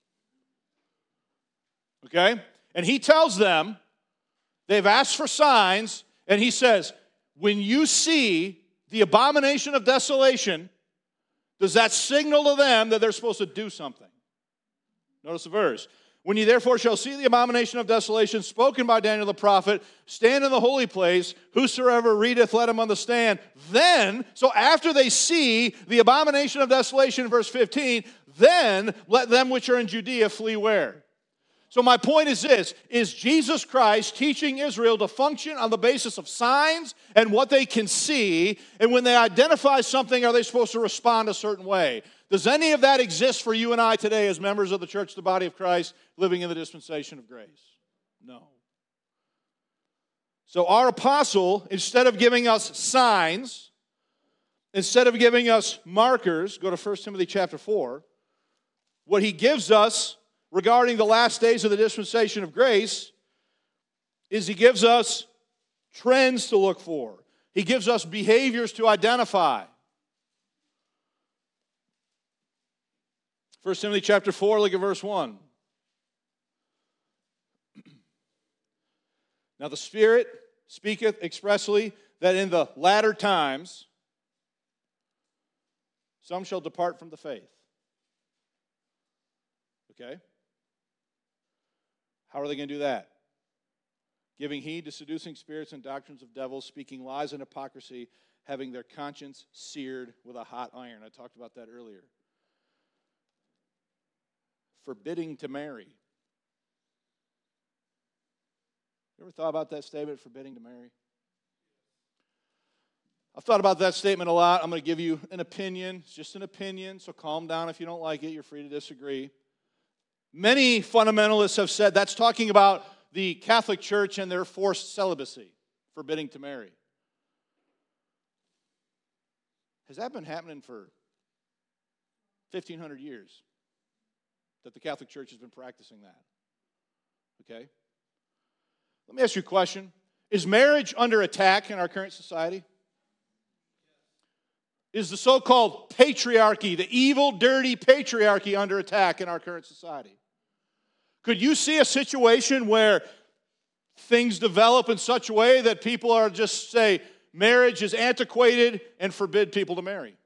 Okay? And he tells them, they've asked for signs, and he says, when you see the abomination of desolation, does that signal to them that they're supposed to do something? Notice the verse. When ye therefore shall see the abomination of desolation spoken by Daniel the prophet, stand in the holy place, whosoever readeth, let him understand. Then, so after they see the abomination of desolation, verse fifteen, then let them which are in Judea flee where? So my point is this, is Jesus Christ teaching Israel to function on the basis of signs and what they can see, and when they identify something, are they supposed to respond a certain way? Does any of that exist for you and I today as members of the church, the body of Christ, living in the dispensation of grace? No. So our apostle, instead of giving us signs, instead of giving us markers, go to First Timothy chapter four, what he gives us regarding the last days of the dispensation of grace is he gives us trends to look for. He gives us behaviors to identify. First Timothy chapter four, look at verse one. Now the Spirit speaketh expressly that in the latter times some shall depart from the faith. Okay? How are they going to do that? Giving heed to seducing spirits and doctrines of devils, speaking lies and hypocrisy, having their conscience seared with a hot iron. I talked about that earlier. Forbidding to marry. You ever thought about that statement, forbidding to marry? I've thought about that statement a lot. I'm going to give you an opinion. It's just an opinion, so calm down if you don't like it. You're free to disagree. Many fundamentalists have said that's talking about the Catholic Church and their forced celibacy, forbidding to marry. Has that been happening for fifteen hundred years? That the Catholic Church has been practicing that? Okay? Let me ask you a question. Is marriage under attack in our current society? Is the so-called patriarchy, the evil, dirty patriarchy under attack in our current society? Could you see a situation where things develop in such a way that people are just say marriage is antiquated and forbid people to marry?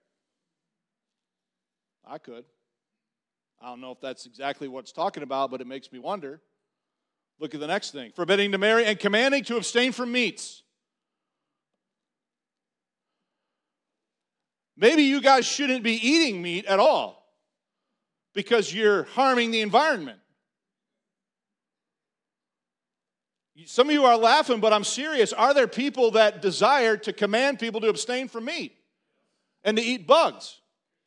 I could. I don't know if that's exactly what it's talking about, but it makes me wonder. Look at the next thing. Forbidding to marry and commanding to abstain from meats. Maybe you guys shouldn't be eating meat at all because you're harming the environment. Some of you are laughing, but I'm serious. Are there people that desire to command people to abstain from meat and to eat bugs?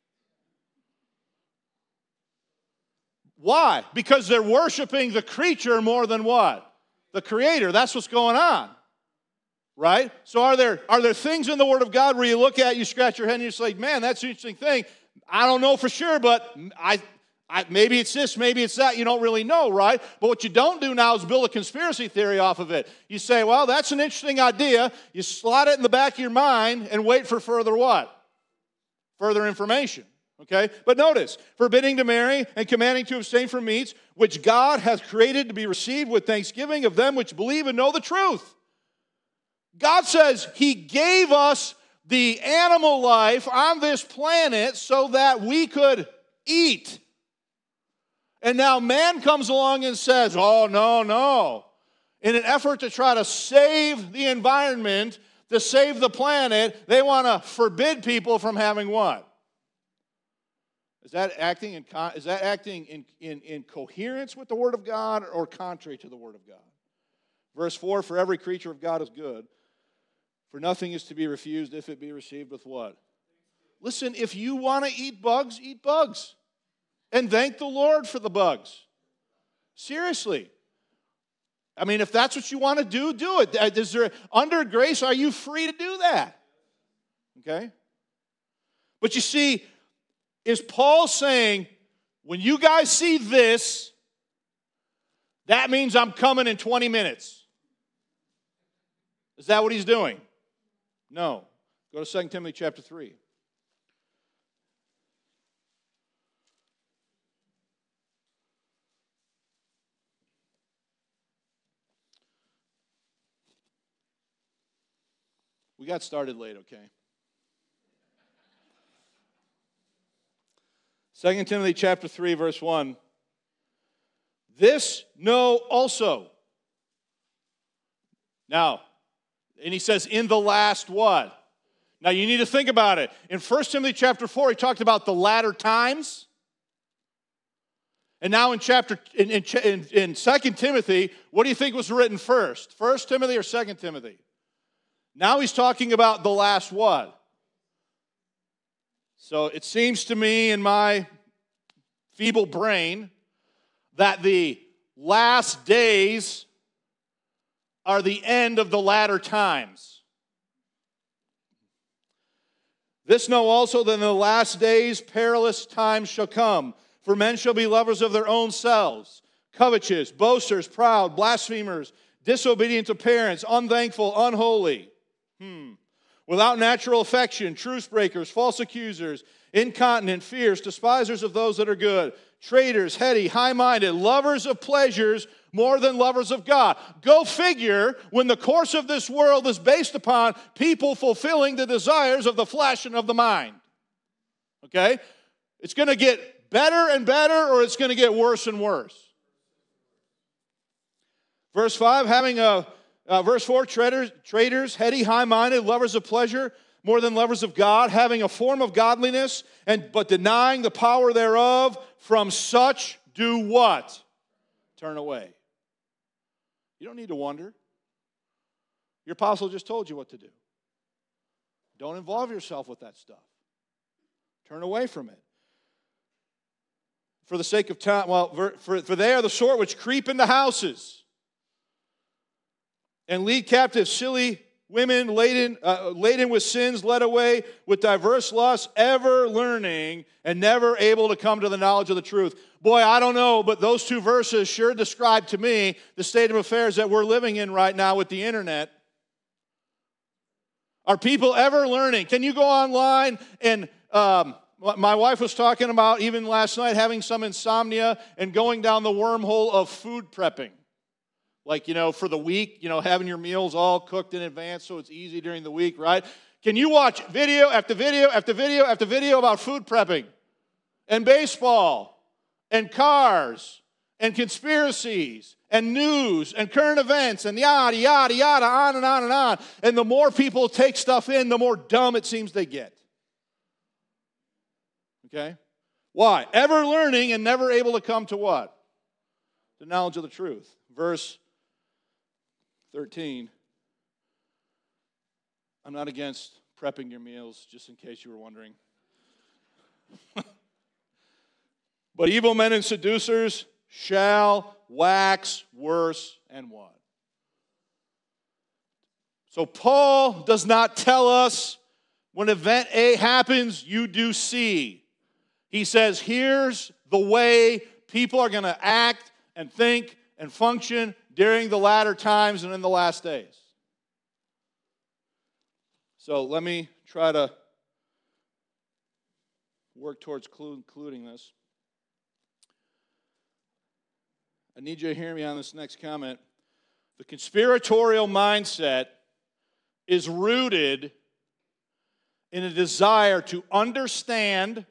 Why? Because they're worshiping the creature more than what? The Creator. That's what's going on. Right? So are there, are there things in the Word of God where you look at, you scratch your head, and you say, man, that's an interesting thing. I don't know for sure, but I, I, maybe it's this, maybe it's that. You don't really know, right? But what you don't do now is build a conspiracy theory off of it. You say, well, that's an interesting idea. You slot it in the back of your mind and wait for further what? Further information. Okay? But notice, forbidding to marry and commanding to abstain from meats, which God hath created to be received with thanksgiving of them which believe and know the truth. God says He gave us the animal life on this planet so that we could eat. And now man comes along and says, oh, no, no. In an effort to try to save the environment, to save the planet, they want to forbid people from having what? Is that acting in, is that acting in, in, in coherence with the Word of God or contrary to the Word of God? Verse four, for every creature of God is good. For nothing is to be refused if it be received with what? Listen, if you want to eat bugs, eat bugs. And thank the Lord for the bugs. Seriously. I mean, if that's what you want to do, do it. Is there, under grace, are you free to do that? Okay? But you see, is Paul saying, when you guys see this, that means I'm coming in twenty minutes? Is that what he's doing? No. Go to Second Timothy chapter three. We got started late, okay? Second Timothy chapter three, verse one. This know also. Now, and he says, in the last what? Now, you need to think about it. In First Timothy chapter four, he talked about the latter times. And now in chapter in, in, in Second Timothy, what do you think was written first? First Timothy or Second Timothy? Now he's talking about the last what? So it seems to me in my feeble brain that the last days are the end of the latter times. This know also that in the last days perilous times shall come. For men shall be lovers of their own selves, covetous, boasters, proud, blasphemers, disobedient to parents, unthankful, unholy, hmm. without natural affection, truce breakers, false accusers, incontinent, fierce, despisers of those that are good, traitors, heady, high-minded, lovers of pleasures more than lovers of God. Go figure, when the course of this world is based upon people fulfilling the desires of the flesh and of the mind. Okay? It's going to get better and better, or it's going to get worse and worse. Verse five, having a, uh, verse four, traitors, traitors, heady, high-minded, lovers of pleasure more than lovers of God, having a form of godliness, and but denying the power thereof, from such do what? Turn away. You don't need to wonder. Your apostle just told you what to do. Don't involve yourself with that stuff. Turn away from it. For the sake of time, well, for, for they are the sort which creep into houses and lead captive silly women laden, uh, laden with sins, led away with diverse lusts, ever learning and never able to come to the knowledge of the truth. Boy, I don't know, but those two verses sure describe to me the state of affairs that we're living in right now with the internet. Are people ever learning? Can you go online and... Um, My wife was talking about, even last night, having some insomnia and going down the wormhole of food prepping. Like, you know, for the week, you know, having your meals all cooked in advance so it's easy during the week, right? Can you watch video after video after video after video about food prepping and baseball and cars and conspiracies and news and current events and yada, yada, yada, on and on and on. And the more people take stuff in, the more dumb it seems they get. Okay? Why? Ever learning and never able to come to what? The knowledge of the truth. Verse thirteen. I'm not against prepping your meals, just in case you were wondering. But evil men and seducers shall wax worse and what? So Paul does not tell us when event A happens, you do C. He says, here's the way people are going to act and think and function during the latter times and in the last days. So let me try to work towards concluding this. I need you to hear me on this next comment. The conspiratorial mindset is rooted in a desire to understand,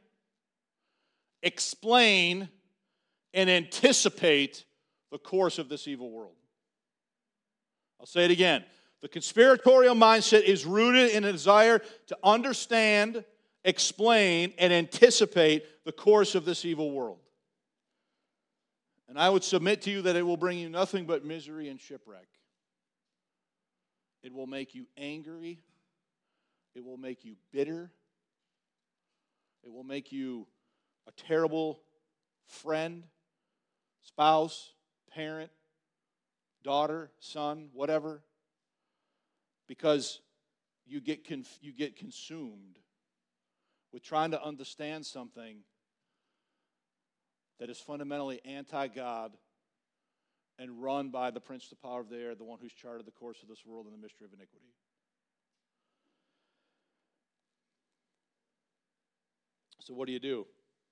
explain, and anticipate the course of this evil world. I'll say it again. The conspiratorial mindset is rooted in a desire to understand, explain, and anticipate the course of this evil world. And I would submit to you that it will bring you nothing but misery and shipwreck. It will make you angry. It will make you bitter. It will make you a terrible friend, spouse, parent, daughter, son, whatever, because you get conf- you get consumed with trying to understand something that is fundamentally anti-God and run by the prince of the power of the air, the one who's charted the course of this world in the mystery of iniquity. So what do you do?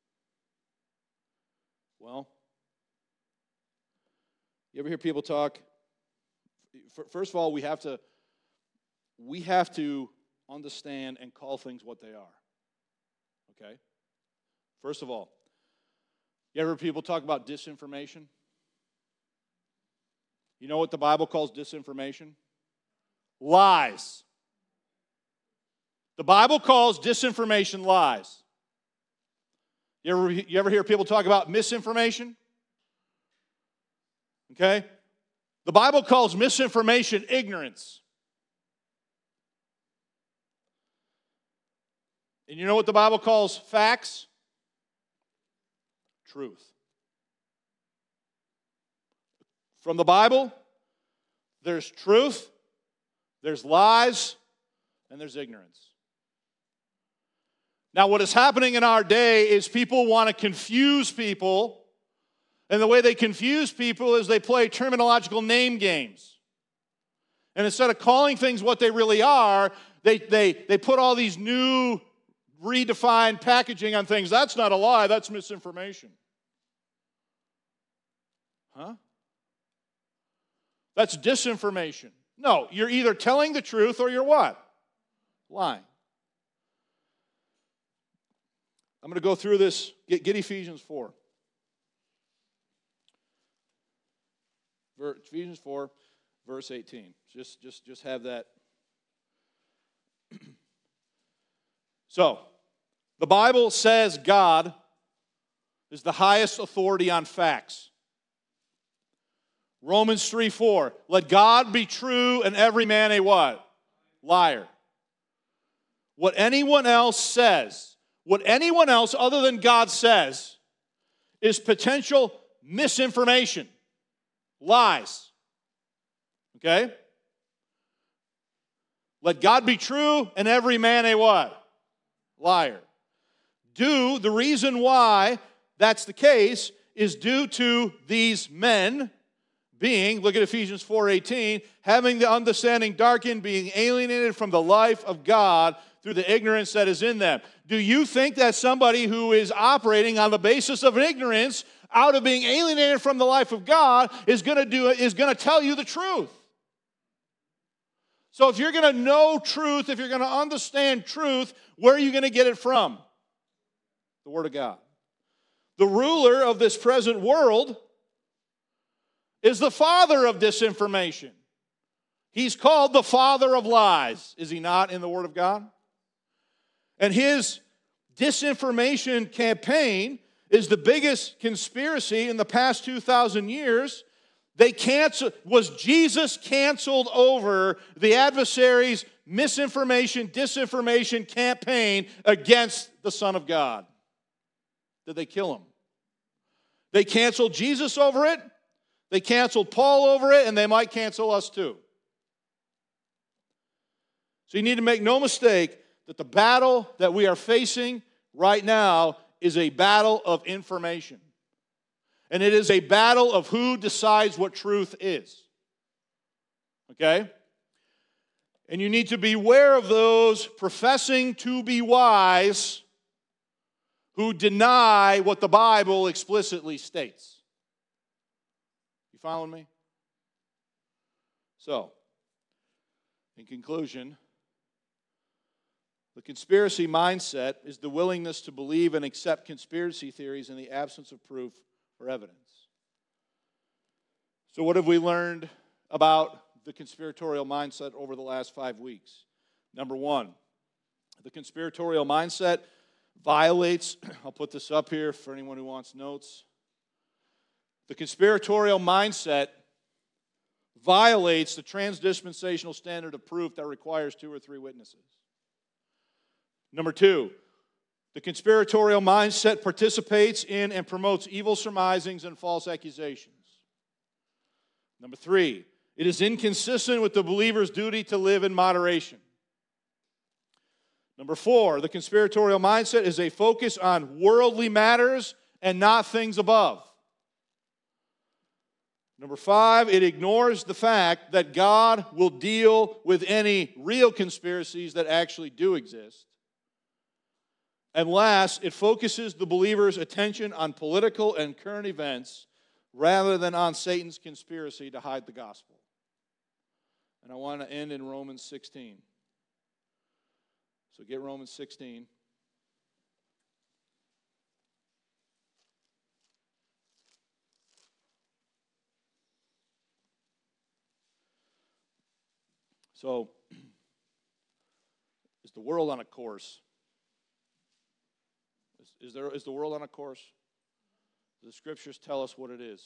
Well, you ever hear people talk? First of all, we have to we have to understand and call things what they are. Okay? First of all, you ever hear people talk about disinformation? You know what the Bible calls disinformation? Lies. The Bible calls disinformation lies. You ever, you ever hear people talk about misinformation? Okay? The Bible calls misinformation ignorance. And you know what the Bible calls facts? Truth. From the Bible, There's truth, there's lies, and there's ignorance. Now, what is happening in our day is people want to confuse people, and the way they confuse people is they play terminological name games. And instead of calling things what they really are, they, they, they put all these new redefined packaging on things. That's not a lie, that's misinformation. Huh? That's disinformation. No, you're either telling the truth or you're what? Lying. I'm going to go through this. Get, get Ephesians four. Ephesians four, verse eighteen. Just, just, just have that. So, the Bible says God is the highest authority on facts. Romans three four. Let God be true and every man a what? Liar. What anyone else says, what anyone else other than God says, is potential misinformation. Lies. Okay? Let God be true and every man a what? Liar. Due, the reason why that's the case is due to these men being, look at Ephesians four eighteen, having the understanding darkened, being alienated from the life of God through the ignorance that is in them. Do you think that somebody who is operating on the basis of ignorance, out of being alienated from the life of God, is going to do is going to tell you the truth? So if you're going to know truth, if you're going to understand truth, where are you going to get it from? The Word of God. The ruler of this present world is the father of disinformation. He's called the father of lies, is he not, in the Word of God? And his disinformation campaign is the biggest conspiracy in the past two thousand years. They canceled, was Jesus canceled over the adversary's misinformation, disinformation campaign against the Son of God? Did they kill him? They canceled Jesus over it. They canceled Paul over it, and they might cancel us too. So you need to make no mistake that the battle that we are facing right now is a battle of information. And it is a battle of who decides what truth is. Okay? And you need to beware of those professing to be wise who deny what the Bible explicitly states. You following me? So, in conclusion, the conspiracy mindset is the willingness to believe and accept conspiracy theories in the absence of proof or evidence. So what have we learned about the conspiratorial mindset over the last five weeks? Number one, the conspiratorial mindset violates, I'll put this up here for anyone who wants notes. The conspiratorial mindset violates the transdispensational standard of proof that requires two or three witnesses. Number two, the conspiratorial mindset participates in and promotes evil surmisings and false accusations. Number three, it is inconsistent with the believer's duty to live in moderation. Number four, the conspiratorial mindset is a focus on worldly matters and not things above. Number five, it ignores the fact that God will deal with any real conspiracies that actually do exist. And last, it focuses the believer's attention on political and current events rather than on Satan's conspiracy to hide the gospel. And I want to end in Romans sixteen. So get Romans sixteen. So, is the world on a course? Is, is, there, is the world on a course? The Scriptures tell us what it is.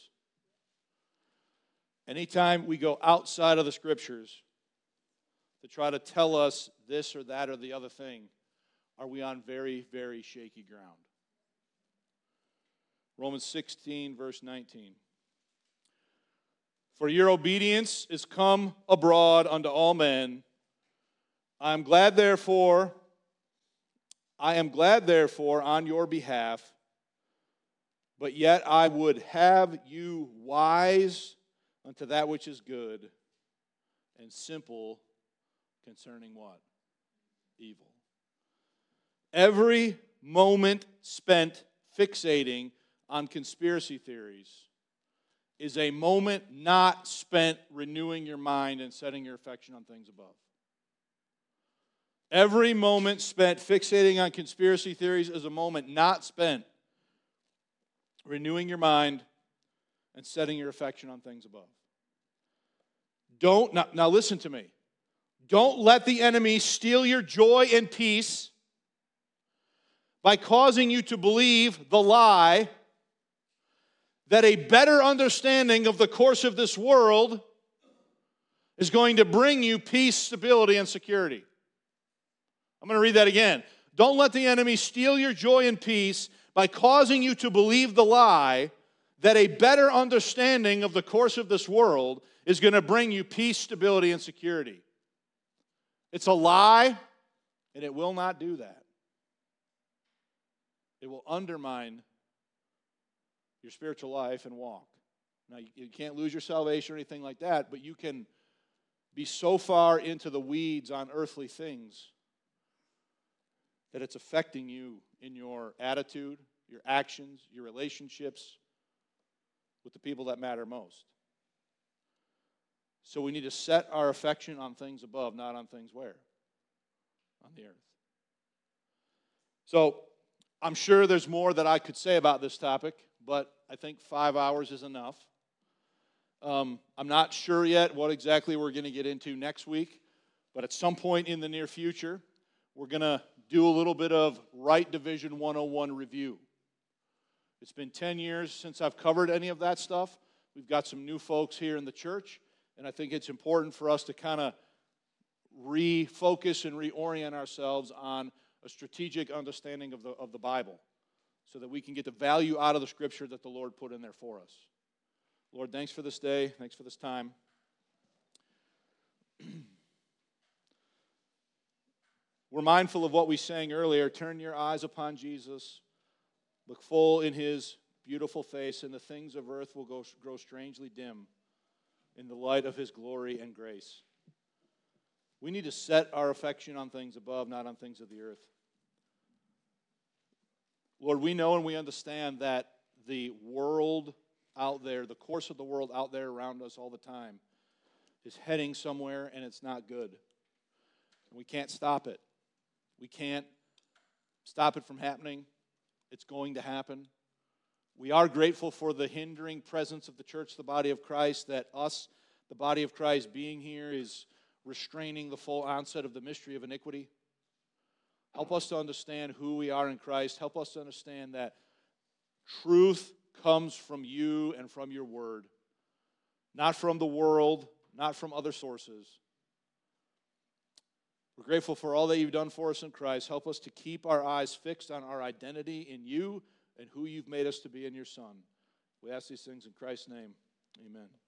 Anytime we go outside of the Scriptures to try to tell us this or that or the other thing, are we on very, very shaky ground? Romans sixteen, verse nineteen. For your obedience is come abroad unto all men. I am glad, therefore, I am glad, therefore, on your behalf, but yet I would have you wise unto that which is good, and simple concerning what? Evil. Every moment spent fixating on conspiracy theories is a moment not spent renewing your mind and setting your affection on things above. Every moment spent fixating on conspiracy theories is a moment not spent renewing your mind and setting your affection on things above. Don't, now, now listen to me. Don't let the enemy steal your joy and peace by causing you to believe the lie that a better understanding of the course of this world is going to bring you peace, stability, and security. I'm going to read that again. Don't let the enemy steal your joy and peace by causing you to believe the lie that a better understanding of the course of this world is going to bring you peace, stability, and security. It's a lie, and it will not do that. It will undermine your spiritual life and walk. Now, you can't lose your salvation or anything like that, but you can be so far into the weeds on earthly things that it's affecting you in your attitude, your actions, your relationships with the people that matter most. So we need to set our affection on things above, not on things where? On the earth. So I'm sure there's more that I could say about this topic, but I think five hours is enough. Um, I'm not sure yet what exactly we're going to get into next week, but at some point in the near future, we're going to do a little bit of Right Division one oh one review. It's been ten years since I've covered any of that stuff. We've got some new folks here in the church, and I think it's important for us to kind of refocus and reorient ourselves on a strategic understanding of the, of the Bible so that we can get the value out of the Scripture that the Lord put in there for us. Lord, thanks for this day. Thanks for this time. We're mindful of what we sang earlier. Turn your eyes upon Jesus. Look full in his beautiful face, and the things of earth will go, grow strangely dim in the light of his glory and grace. We need to set our affection on things above, not on things of the earth. Lord, we know and we understand that the world out there, the course of the world out there around us all the time, is heading somewhere, and it's not good. And we can't stop it. We can't stop it from happening. It's going to happen. We are grateful for the hindering presence of the church, the body of Christ, that us, the body of Christ, being here is restraining the full onset of the mystery of iniquity. Help us to understand who we are in Christ. Help us to understand that truth comes from you and from your word, not from the world, not from other sources. We're grateful for all that you've done for us in Christ. Help us to keep our eyes fixed on our identity in you and who you've made us to be in your Son. We ask these things in Christ's name. Amen.